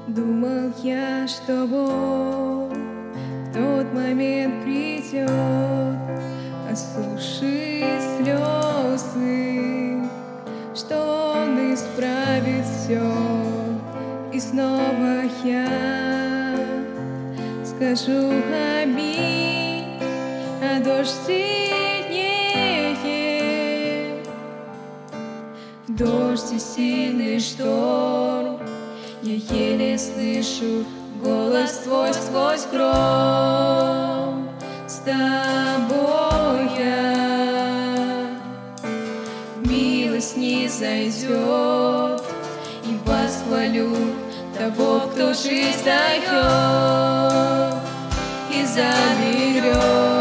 Думал я, что Бог в тот момент придет, осушит слезы, что Он исправит все. И снова я скажу аминь, а дождь сильнее. Дождь и сильный шторм, я еле слышу голос Твой сквозь гром. С Тобой я, милость не зайдет, и восхвалю того, кто жизнь дает и заберет.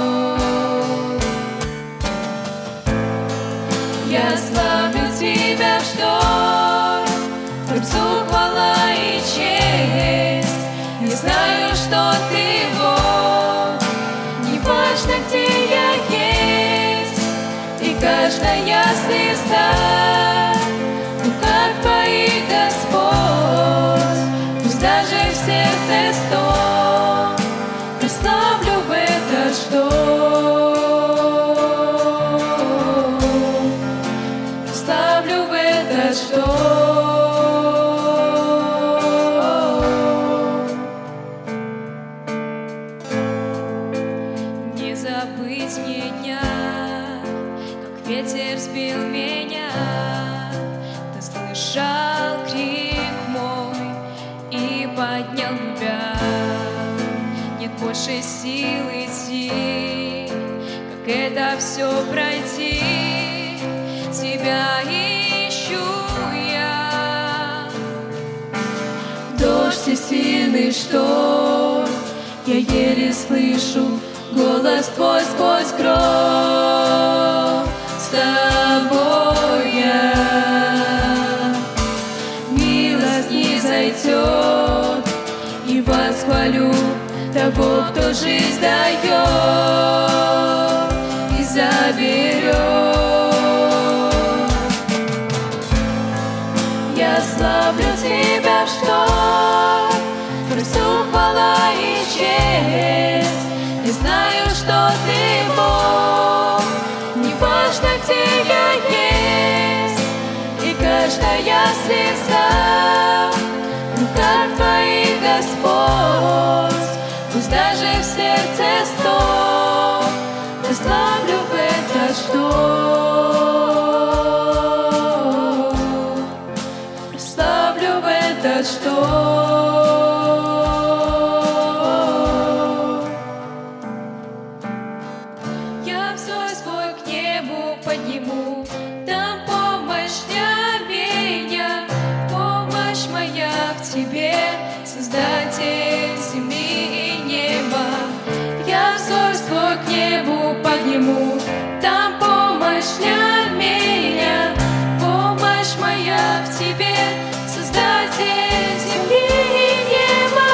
Я славлю Тебя в шторм, Творцу хвала и честь. Я знаю, что Ты Бог, неважно, где я есть, и каждая слеза в руках Твоих, Господь. Пусть даже в сердце стон, прославлю в этот шторм, прославлю в этот шторм. Не забыть мне дня, как ветер сбил меня. Ты слышал крик мой и поднял меня. Нет больше сил идти, как это все пройти. Тебя ищу я. Дождь и сильный шторм, я еле слышу голос Твой сквозь гром. С Тобой я, милость не зайдет, и восхвалю того, кто жизнь дает и заберет. Я славлю Тебя в шторм, Творцу хвала и честь. Я знаю, что Ты Бог, неважно, где я есть, и каждая слеза в руках Твоих, Господь. Пусть даже в сердце стон, прославлю в этот шторм, прославлю в этот шторм. Я взор свой к небу подниму, там помощь для меня, помощь моя в Тебе, Создатель земли и неба. Я взор свой к небу подниму, там помощь для меня, помощь моя в Тебе, Создатель земли и неба.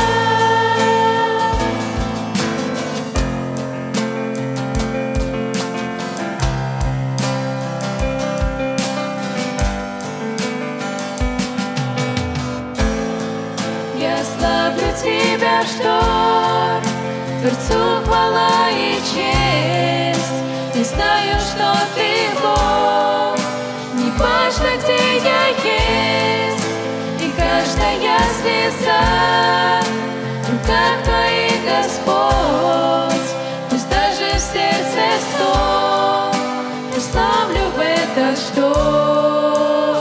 Я славлю Тебя в шторм, Творцу хвала и честь. Я знаю, что Ты Бог, неважно, где я есть, и каждая слеза в руках Твоих, Господь. Пусть даже в сердце стон, прославлю в этот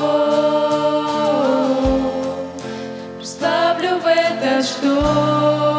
шторм, прославлю в этот шторм.